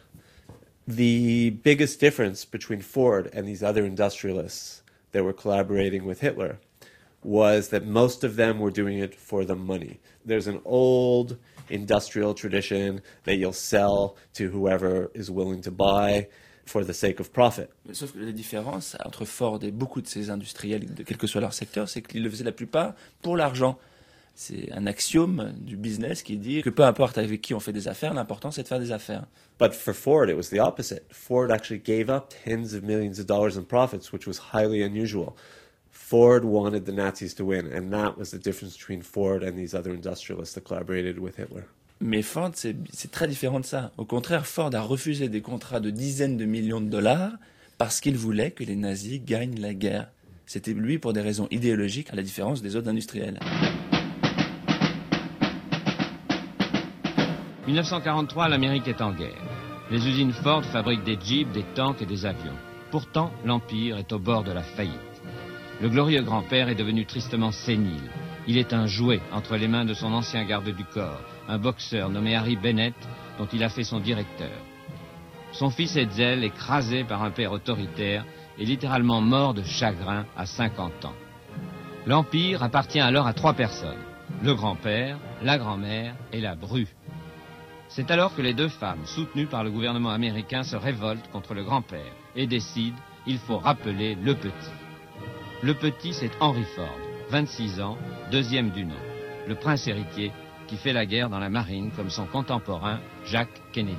The biggest difference between Ford and these other industrialists that were collaborating with Hitler was that most of them were doing it for the money. There's an old industrial tradition that you'll sell to whoever is willing to buy for the sake of profit. Sauf que la différence entre Ford et beaucoup de ces industriels, de quel que soit leur secteur, c'est qu'ils le faisaient la plupart pour l'argent. C'est un axiome du business qui dit que peu importe avec qui on fait des affaires, l'important c'est de faire des affaires. But for Ford, it was the opposite. Ford actually gave up tens of millions of dollars in profits, which was highly unusual. Ford wanted the Nazis to win, and that was the difference between Ford and these other industrialists that collaborated with Hitler. Mais Ford, c'est, c'est très différent de ça. Au contraire, Ford a refusé des contrats de dizaines de millions de dollars parce qu'il voulait que les nazis gagnent la guerre. C'était lui pour des raisons idéologiques, à la différence des autres industriels. dix-neuf cent quarante-trois, l'Amérique est en guerre. Les usines Ford fabriquent des jeeps, des tanks et des avions. Pourtant, l'Empire est au bord de la faillite. Le glorieux grand-père est devenu tristement sénile. Il est un jouet entre les mains de son ancien garde du corps, un boxeur nommé Harry Bennett, dont il a fait son directeur. Son fils Hetzel, écrasé par un père autoritaire, est littéralement mort de chagrin à cinquante ans. L'Empire appartient alors à trois personnes, le grand-père, la grand-mère et la bru. C'est alors que les deux femmes, soutenues par le gouvernement américain, se révoltent contre le grand-père et décident qu'il faut rappeler le petit. Le petit, c'est Henry Ford, vingt-six ans, deuxième du nom, le prince héritier qui fait la guerre dans la marine comme son contemporain Jacques Kennedy.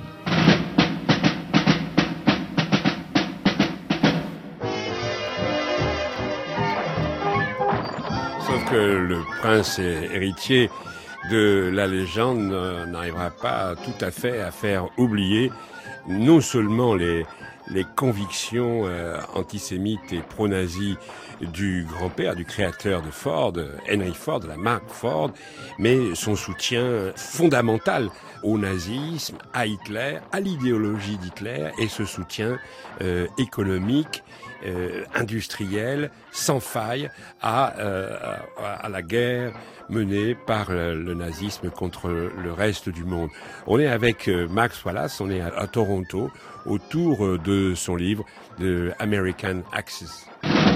Sauf que le prince héritier de la légende n'arrivera pas tout à fait à faire oublier non seulement les, les convictions euh, antisémites et pro-nazis du grand-père, du créateur de Ford, Henry Ford, de la marque Ford, mais son soutien fondamental au nazisme, à Hitler, à l'idéologie d'Hitler et ce soutien euh, économique, euh, industriel, sans faille à, euh, à, à la guerre menée par le, le nazisme contre le reste du monde. On est avec euh, Max Wallace, on est à, à Toronto, autour de son livre The American Axis.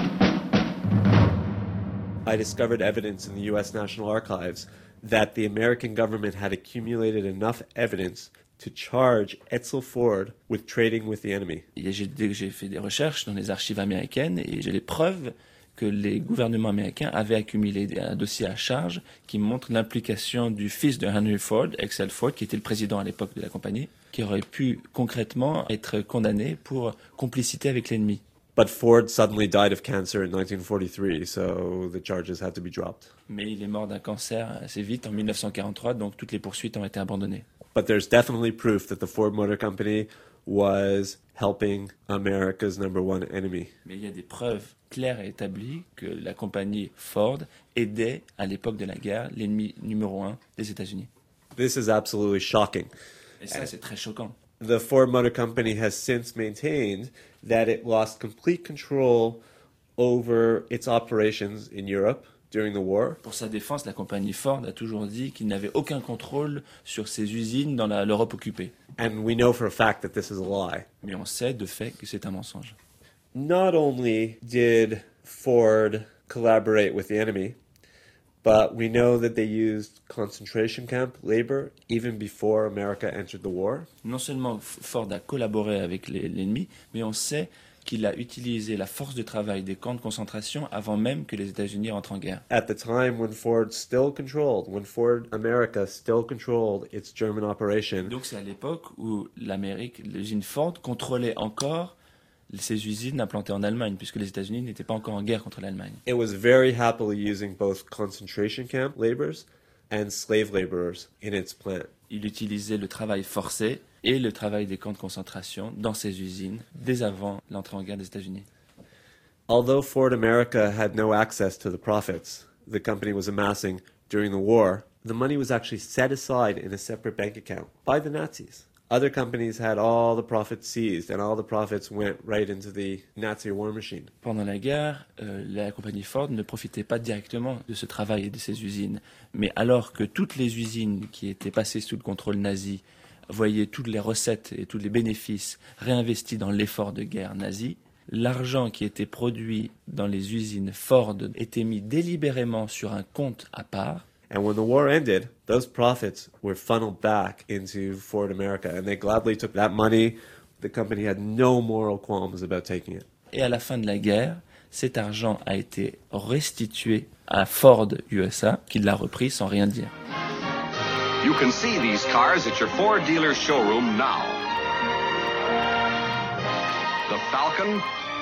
I discovered evidence in the U S National Archives that the American government had accumulated enough evidence to charge Edsel Ford with trading with the enemy. Et j'ai, j'ai fait des recherches dans les archives américaines et j'ai les preuves que les gouvernements américains avaient accumulé un dossier à charge qui montre l'implication du fils de Henry Ford, Edsel Ford, qui était le président à l'époque de la compagnie, qui aurait pu concrètement être condamné pour complicité avec l'ennemi. But Ford suddenly died of cancer in nineteen forty-three, so the charges had to be dropped. Mais il est mort d'un cancer assez vite en mille neuf cent quarante-trois, donc toutes les poursuites ont été abandonnées. But there's definitely proof that the Ford Motor Company was helping America's number one enemy. Mais il y a des preuves claires et établies que la compagnie Ford aidait à l'époque de la guerre l'ennemi numéro un des États-Unis. This is absolutely shocking. Et ça, c'est très choquant. The Ford Motor Company has since maintained that it lost complete control over its operations in Europe during the war. Pour sa défense, la compagnie Ford a toujours dit qu'il n'avait aucun contrôle sur ses usines dans la, l'Europe occupée. And we know for a fact that this is a lie. Mais on sait de fait que c'est un mensonge. Not only did Ford collaborate with the enemy, but we know that they used concentration camp labor even before America entered the war. Non seulement Ford a collaboré avec les, l'ennemi, mais on sait qu'il a utilisé la force de travail des camps de concentration avant même que les États-Unis entrent en guerre. At the time when Ford still controlled, when Ford America still controlled its German operation. Donc c'est à l'époque où l'Amérique, l'usine Ford contrôlait encore ces usines implantées en Allemagne, puisque les États-Unis n'étaient pas encore en guerre contre l'Allemagne. It was very happily using both concentration camp laborers and slave laborers in its plant. Il utilisait le travail forcé et le travail des camps de concentration dans ses usines dès avant l'entrée en guerre des États-Unis. Although Ford America had no access to the profits the company was amassing during the war, the money was actually set aside in a separate bank account by the Nazis. Other companies had all the profits seized, and all the profits went right into the Nazi war machine. Pendant la guerre, euh, la compagnie Ford ne profitait pas directement de ce travail et de ces usines. Mais alors que toutes les usines qui étaient passées sous le contrôle nazi voyaient toutes les recettes et tous les bénéfices réinvestis dans l'effort de guerre nazi, l'argent qui était produit dans les usines Ford était mis délibérément sur un compte à part. And when the war ended, those profits were funneled back into Ford America, and they gladly took that money. The company had no moral qualms about taking it. Et à la fin de la guerre, cet argent a été restitué à Ford U S A, qui l'a repris sans rien dire. You can see these cars at your Ford dealer showroom now. The Falcon,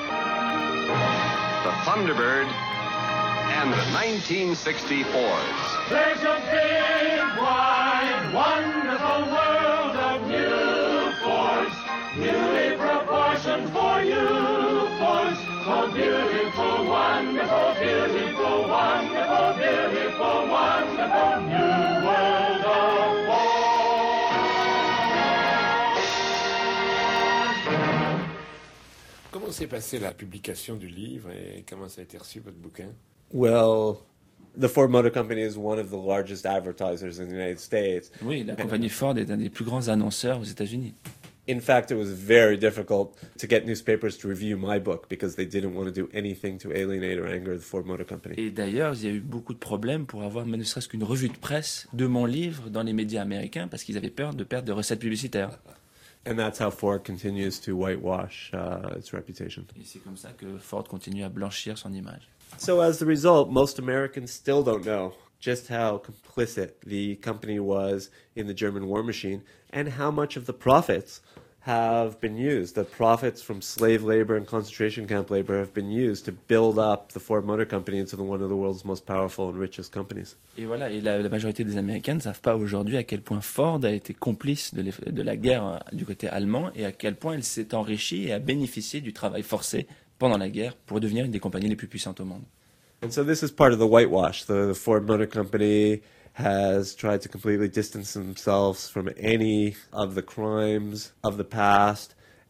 the Thunderbird, and the nineteen sixty Fords. There's a big, wide, wonderful world of new Fords, newly proportioned for you Fords. So beautiful, wonderful, beautiful, wonderful, beautiful, wonderful new world of Fords. comment s'est passée la publication du livre et comment ça a été reçu votre bouquin? Well, the Ford Motor Company is one of the largest advertisers in the United States. Oui, la compagnie Ford est un des plus grands annonceurs aux États-Unis. In fact, it was very difficult to get newspapers to review my book because they didn't want to do anything to alienate or anger the Ford Motor Company. Et d'ailleurs, il y a eu beaucoup de problèmes pour avoir ne serait-ce qu'une revue de presse de mon livre dans les médias américains parce qu'ils avaient peur de perdre de recettes publicitaires. And that's how Ford continues to whitewash uh, its reputation. Et c'est comme ça que Ford continue à blanchir son image. So as the result, most Americans still don't know just how complicit the company was in the German war machine and how much of the profits have been used. The profits from slave labor and concentration camp labor have been used to build up the Ford Motor Company into the, one of the world's most powerful and richest companies. Et voilà, et la, la majorité des Américains ne savent pas aujourd'hui à quel point Ford a été complice de, de la guerre du côté allemand et à quel point elle s'est enrichie et a bénéficié du travail forcé pendant la guerre pour devenir une des compagnies les plus puissantes au monde. And so this is part of the whitewash. The, the Ford Motor Company has tried to completely distance themselves from any of the crimes of the past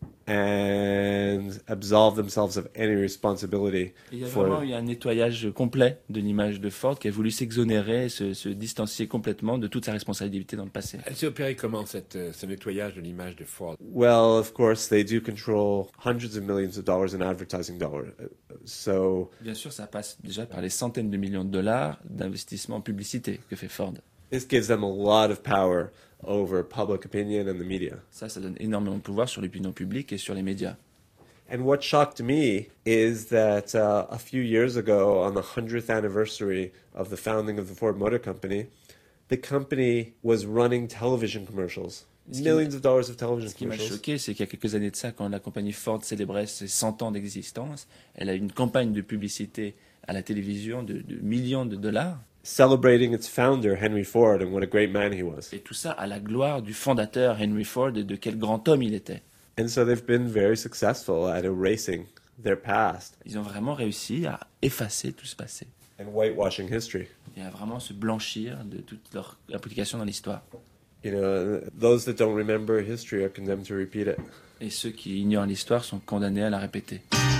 and absolve themselves of any responsibility. Il y a for... vraiment eu un nettoyage complet de l'image de Ford qui a voulu s'exonérer, se, se distancier complètement de toute sa responsabilité dans le passé. Elle s'est opérée comment, cette, ce nettoyage de l'image de Ford? Well, of course, they do control hundreds of millions of dollars in advertising dollars. So, bien sûr, ça passe déjà par les centaines de millions de dollars d'investissement en publicité que fait Ford. This gives them a lot of power over public opinion and the media. Ça, ça donne énormément de pouvoir sur l'opinion publique et sur les médias. And what shocked me is that uh, a few years ago, on the hundredth anniversary of the founding of the Ford Motor Company, the company was running television commercials. Millions of dollars of television commercials. Ce qui m'a choqué, c'est qu'il y a quelques années de ça, quand la compagnie Ford célébrait ses cent ans d'existence, elle a eu une campagne de publicité à la télévision de, de millions de dollars. Celebrating its founder, Henry Ford, and what a great man he was. Et tout ça à la gloire du fondateur Henry Ford et de quel grand homme il était. And so they've been very successful at erasing their past. Ils ont vraiment réussi à effacer tout ce passé. And whitewashing history. Et à vraiment se blanchir de toute leur implication dans l'histoire. You know, those that don't remember history are condemned to repeat it. Et ceux qui ignorent l'histoire sont condamnés à la répéter.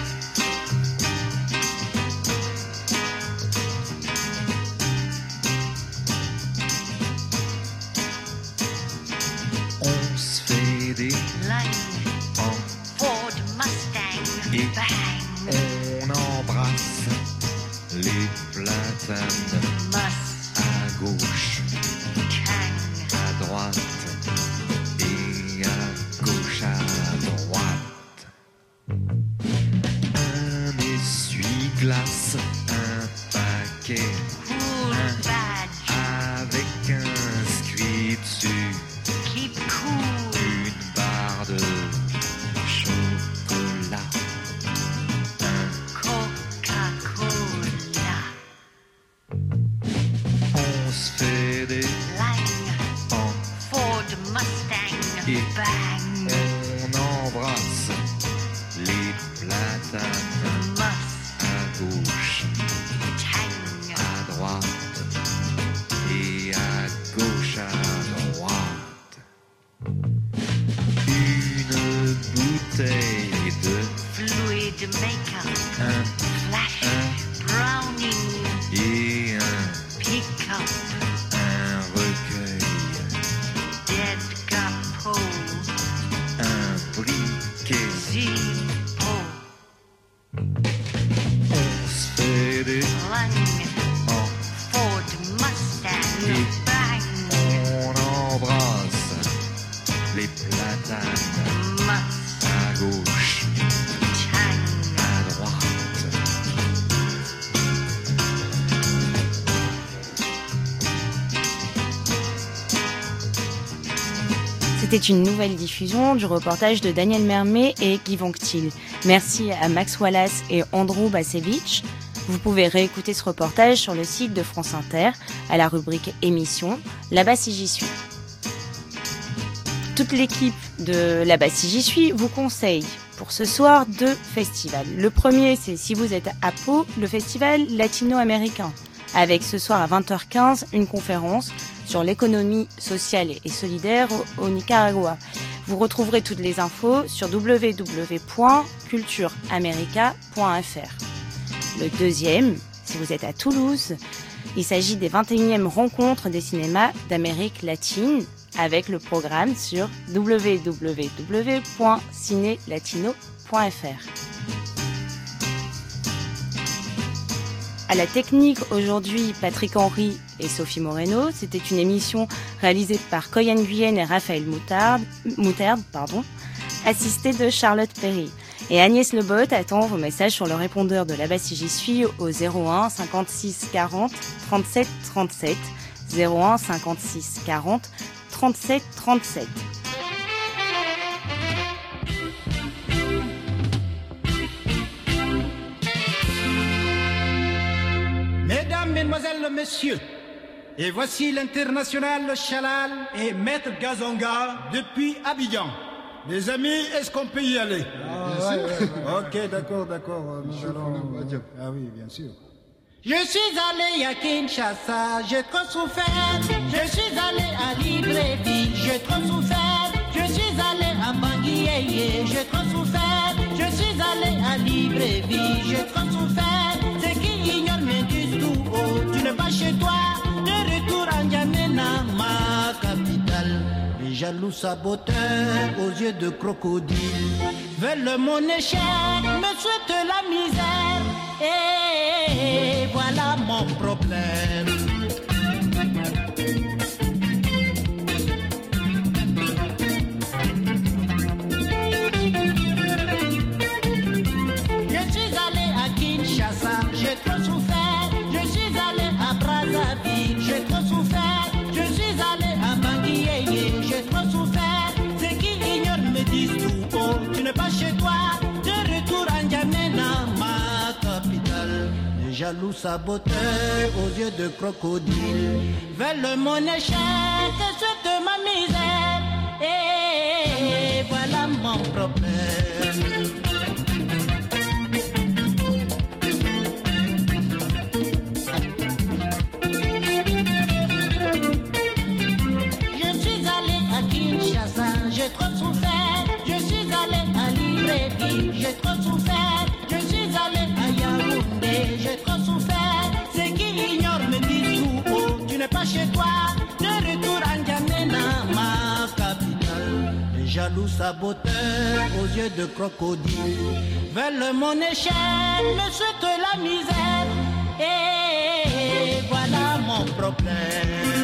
On se fait des lignes en Ford Mustang et bang. On embrasse les platanes à gauche, à droite et à gauche à droite. Un essuie-glace, un paquet, un badge avec un script dessus. Une barre de chocolat, un Coca-Cola. On se fait des lignes en Ford Mustang et bang. On embrasse les platanes à gauche, à droite et à gauche à droite. Une bouteille de fluid make-up, un flash, un brownie et un pick-up, un recueil, dead capot, un briquet, zippo. On se fait des lignes en Ford Mustang et bang. On embrasse les platanes à gauche, à droite. C'était une nouvelle diffusion du reportage de Daniel Mermet et Guy Vonctil. Merci à Max Wallace et Andrew Basevich. Vous pouvez réécouter ce reportage sur le site de France Inter, à la rubrique émission, là-bas si j'y suis. Toute l'équipe de là-bas si j'y suis vous conseille pour ce soir deux festivals. Le premier, c'est si vous êtes à Pau, le festival latino-américain, avec ce soir à vingt heures quinze une conférence sur l'économie sociale et solidaire au, au Nicaragua. Vous retrouverez toutes les infos sur w w w point culture america point f r. Le deuxième, si vous êtes à Toulouse, il s'agit des vingt et unième rencontres des cinémas d'Amérique latine avec le programme sur w w w point ciné latino point f r. À la technique aujourd'hui, Patrick Henry et Sophie Moreno. C'était une émission réalisée par Koyan Guyenne et Raphaël Moutarde, Moutarde pardon, assistée de Charlotte Perry. Et Agnès Lebot attend vos messages sur le répondeur de là-bas si j'y suis au zéro un cinquante-six quarante trente-sept trente-sept, zéro un cinquante-six quarante trente-sept trente-sept. Mesdames, Mesdemoiselles, Messieurs, et voici l'international Chalal et Maître Gazonga depuis Abidjan. Les amis, est-ce qu'on peut y aller? Ah, ouais, ouais, ouais. Ok, d'accord, d'accord. Nous allons... Ah oui, bien sûr. Je suis allé à Kinshasa, j'ai trop souffert. Je suis allé à Libreville, j'ai trop souffert. Je suis allé à Bangui, j'ai trop souffert. Je suis allé à Libreville, j'ai trop souffert. C'est qui ignore mes disent tout haut, tu n'es pas chez toi. De retour en N'Djamena, ma capitale. Les jaloux saboteurs aux yeux de crocodile veulent mon échec, me souhaitent la misère. Et voilà mon problème. Je suis allé à Kinshasa, j'ai trop souffert. Je suis allé à Brazzaville, j'ai trop souffert. Je suis allé à Bangui, j'ai trop souffert. C'est qui ignore me disent tout haut, tu n'es pas chez toi. De retour en N'Djamena, ma capitale. Les jaloux saboteurs aux yeux de crocodile veulent mon échec, souhaitent ma misère. Et voilà mon problème. J'ai trop souffert, je suis allé à Libreville, j'ai trop souffert, je suis allé à Yaoundé, j'ai trop souffert. C'est qui ignore me dit tout haut, tu n'es pas chez toi. De retour en N'Djamena, ma capitale. Les jaloux saboteurs aux yeux de crocodile veulent mon échec, me souhaitent la misère. Et voilà mon problème.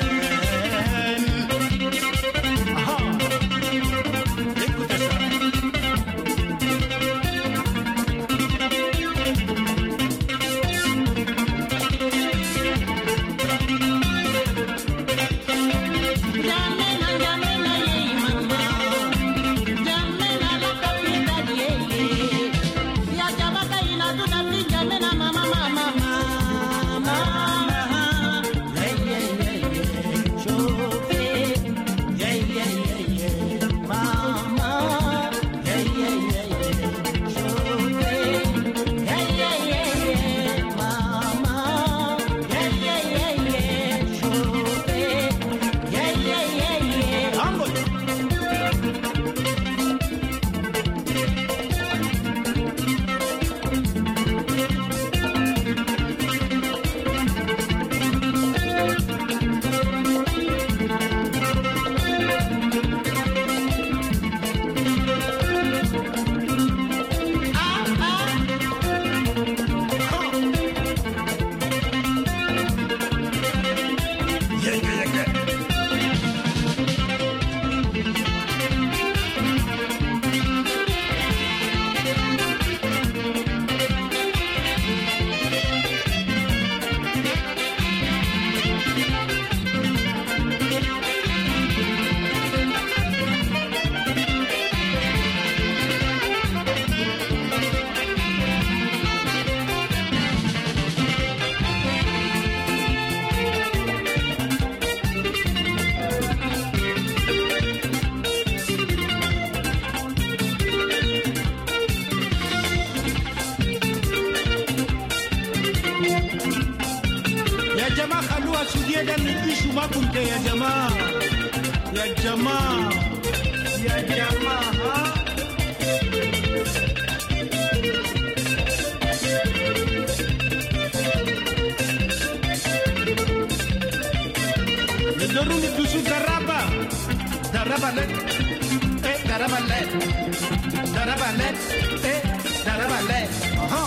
Dorumi tusu daraba, darabalet, eh darabalet, darabalet, eh darabalet. Aha.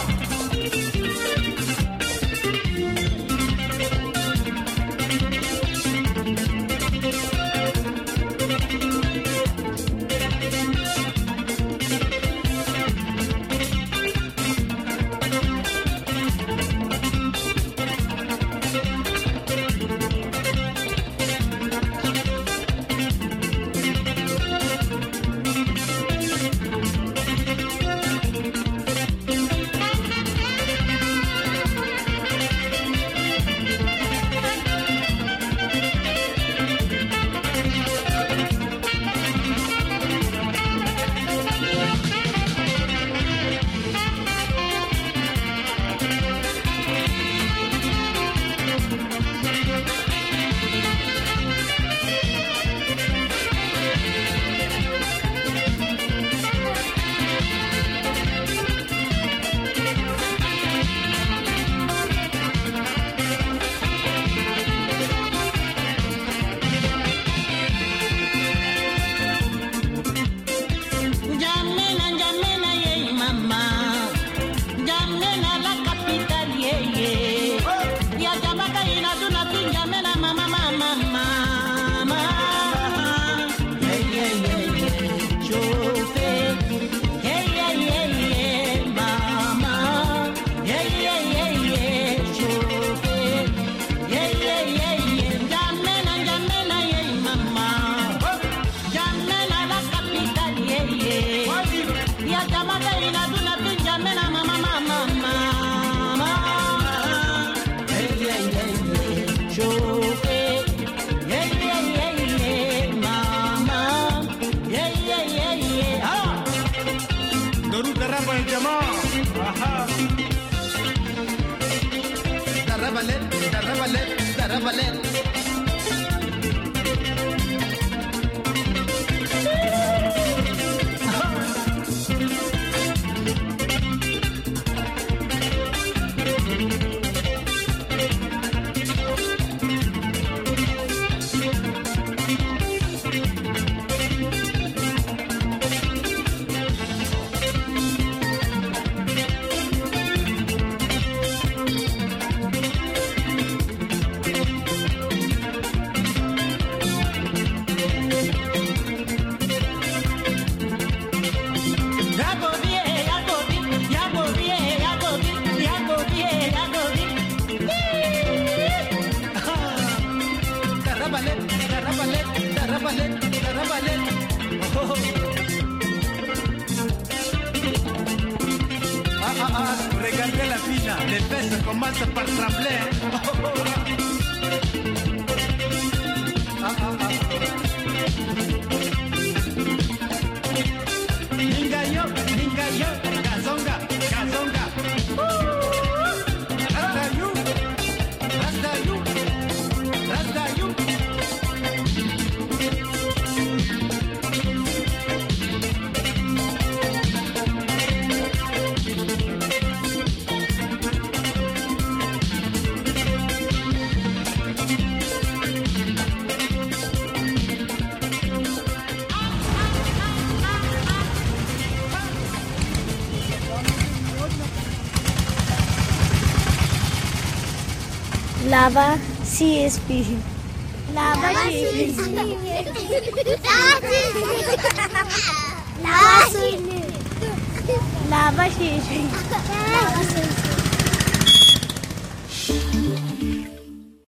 Regardez la fille, les fesses commencent par trembler. Ah, ah, ah. Ningayo, ningayo, kazonga, kazonga. Rasta you, rasta you, rasta you. Lava C S P. Lava C S P. Lava C S P. Lava C S P. Lava C S P.